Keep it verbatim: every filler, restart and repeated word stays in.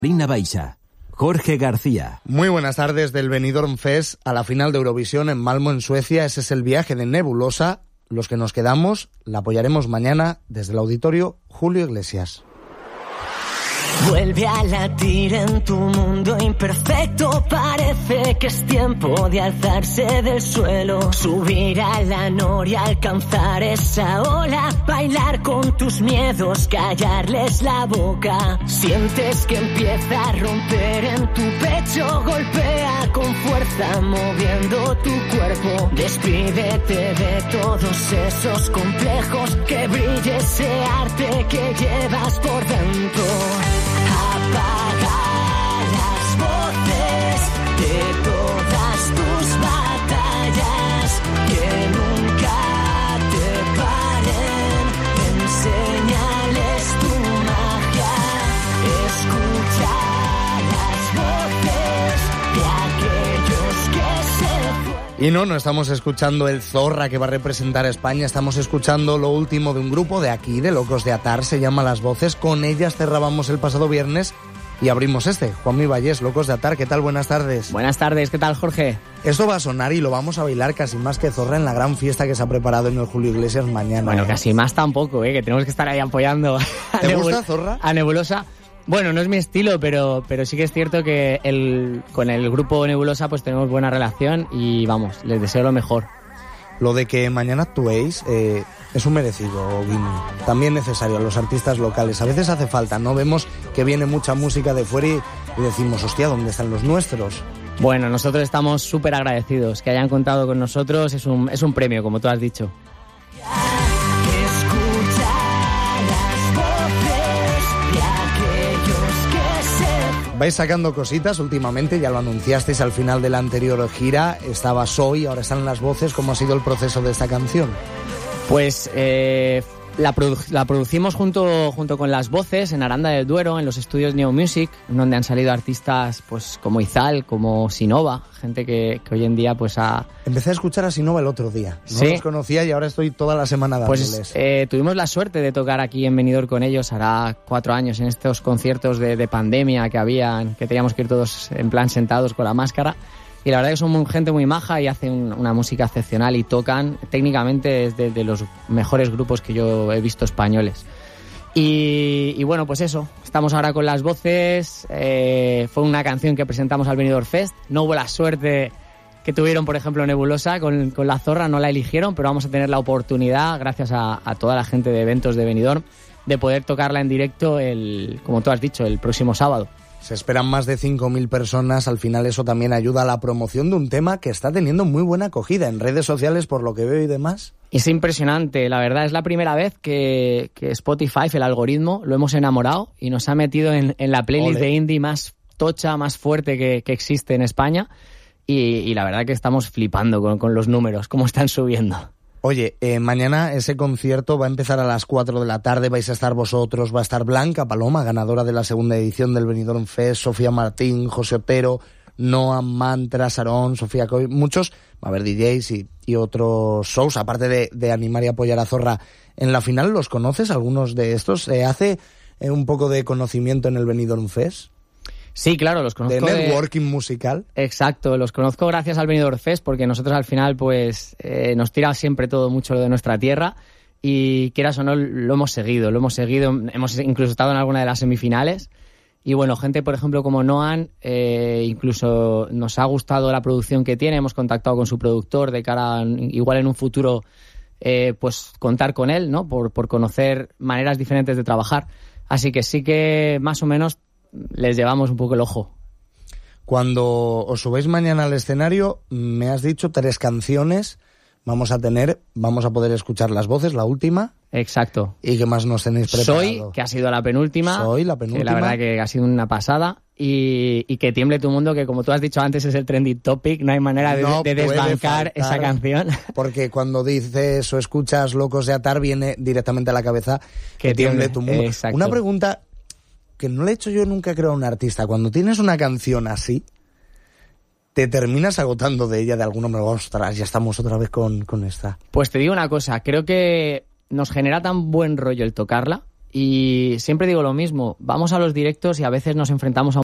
Lina Baixa, Jorge García. Muy buenas tardes. Del Benidorm Fest a la final de Eurovisión en Malmö, en Suecia. Ese es el viaje de Nebulosa. Los que nos quedamos la apoyaremos mañana desde el auditorio Julio Iglesias. Vuelve a latir en tu mundo imperfecto. Parece que es tiempo de alzarse del suelo, subir a la noria, alcanzar esa ola, bailar con tus miedos, callarles la boca. Sientes que empieza a romper en tu pecho, golpea con fuerza moviendo tu cuerpo. Despídete de todos esos complejos, que brille ese arte que llevas por dentro. Apaga las voces de todas tus batallas, que nunca te paren, enséñales tu magia. Escucha las voces de aquellos que se fueron. Y no, no estamos escuchando el Zorra que va a representar a España, estamos escuchando lo último de un grupo de aquí, de Locos de Atar, se llama Las Voces. Con ellas cerrábamos el pasado viernes y abrimos este. Juanmi Vallés, Locos de Atar, ¿qué tal? Buenas tardes. Buenas tardes, ¿qué tal, Jorge? Esto va a sonar y lo vamos a bailar casi más que Zorra en la gran fiesta que se ha preparado en el Julio Iglesias mañana. Bueno, ¿eh? Casi más tampoco, ¿eh? Que tenemos que estar ahí apoyando. ¿Te Nebul- gusta Zorra? A Nebulosa. Bueno, no es mi estilo, pero, pero sí que es cierto que el, con el grupo Nebulosa pues tenemos buena relación y vamos, les deseo lo mejor. Lo de que mañana actuéis eh, es un merecido, Guini. También necesario a los artistas locales. A veces hace falta, ¿no? Vemos que viene mucha música de fuera y, y decimos, hostia, ¿dónde están los nuestros? Bueno, nosotros estamos súper agradecidos. Que hayan contado con nosotros es un, es un premio, como tú has dicho. Vais sacando cositas últimamente, ya lo anunciasteis al final de la anterior gira. Estaba Soy, ahora están Las Voces. ¿Cómo ha sido el proceso de esta canción? Pues eh, la, produ- la producimos junto, junto con Las Voces en Aranda del Duero, en los estudios Neo Music, donde han salido artistas pues como Izal, como Sinova, gente que, que hoy en día pues ha... Empecé a escuchar a Sinova el otro día. No ¿Sí? los conocía y ahora estoy toda la semana dándoles. Pues eh, tuvimos la suerte de tocar aquí en Benidorm con ellos hará cuatro años en estos conciertos de, de pandemia que habían, que teníamos que ir todos en plan sentados con la máscara. Y la verdad que son muy, gente muy maja y hacen una música excepcional y tocan técnicamente es de, de los mejores grupos que yo he visto españoles. Y, y bueno, pues eso, estamos ahora con Las Voces. Eh, fue una canción que presentamos al Benidorm Fest. No hubo la suerte que tuvieron, por ejemplo, Nebulosa con, con La Zorra, no la eligieron, pero vamos a tener la oportunidad, gracias a, a toda la gente de eventos de Benidorm, de poder tocarla en directo, el, como tú has dicho, el próximo sábado. Se esperan más de cinco mil personas. Al final eso también ayuda a la promoción de un tema que está teniendo muy buena acogida en redes sociales, por lo que veo y demás. Es impresionante, la verdad, es la primera vez que, que Spotify, el algoritmo, lo hemos enamorado y nos ha metido en, en la playlist Ole. de indie más tocha, más fuerte que, que existe en España. Y, y la verdad que estamos flipando con, con los números, cómo están subiendo. Oye, eh, mañana ese concierto va a empezar a las cuatro de la tarde, vais a estar vosotros, va a estar Blanca Paloma, ganadora de la segunda edición del Benidorm Fest, Sofía Martín, José Otero, Noam, Mantra, Sarón, Sofía Coy, muchos, va a haber D Js y, y otros shows, aparte de, de animar y apoyar a Zorra en la final. ¿Los conoces, algunos de estos? ¿Se hace eh, un poco de conocimiento en el Benidorm Fest? Sí, claro, los conozco. De networking de... musical. Exacto, los conozco gracias al Benidorm Fest, porque nosotros al final pues eh, nos tira siempre todo mucho lo de nuestra tierra y quieras o no lo hemos seguido, lo hemos seguido, hemos incluso estado en alguna de las semifinales y bueno, gente por ejemplo como Noam, eh, incluso nos ha gustado la producción que tiene, hemos contactado con su productor de cara a, igual en un futuro eh, pues contar con él, ¿no? Por, por conocer maneras diferentes de trabajar, así que sí que más o menos les llevamos un poco el ojo. Cuando os subáis mañana al escenario, me has dicho tres canciones. Vamos a tener, vamos a poder escuchar Las Voces, la última. Exacto. ¿Y qué más nos tenéis preparado? Soy, que ha sido la penúltima. Soy, la penúltima. Que la verdad que ha sido una pasada. Y, y Que tiemble tu mundo, que como tú has dicho antes es el trending topic. No hay manera de, no de desbancar esa canción. Porque cuando dices o escuchas Locos de Atar, viene directamente a la cabeza Que, que tiemble, tiemble tu mundo. Exacto. Una pregunta que no le he hecho yo nunca, creo, a un artista. Cuando tienes una canción así, te terminas agotando de ella de alguna manera. Ostras, ya estamos otra vez con, con esta. Pues te digo una cosa, creo que nos genera tan buen rollo el tocarla Y siempre digo lo mismo, vamos a los directos y a veces nos enfrentamos a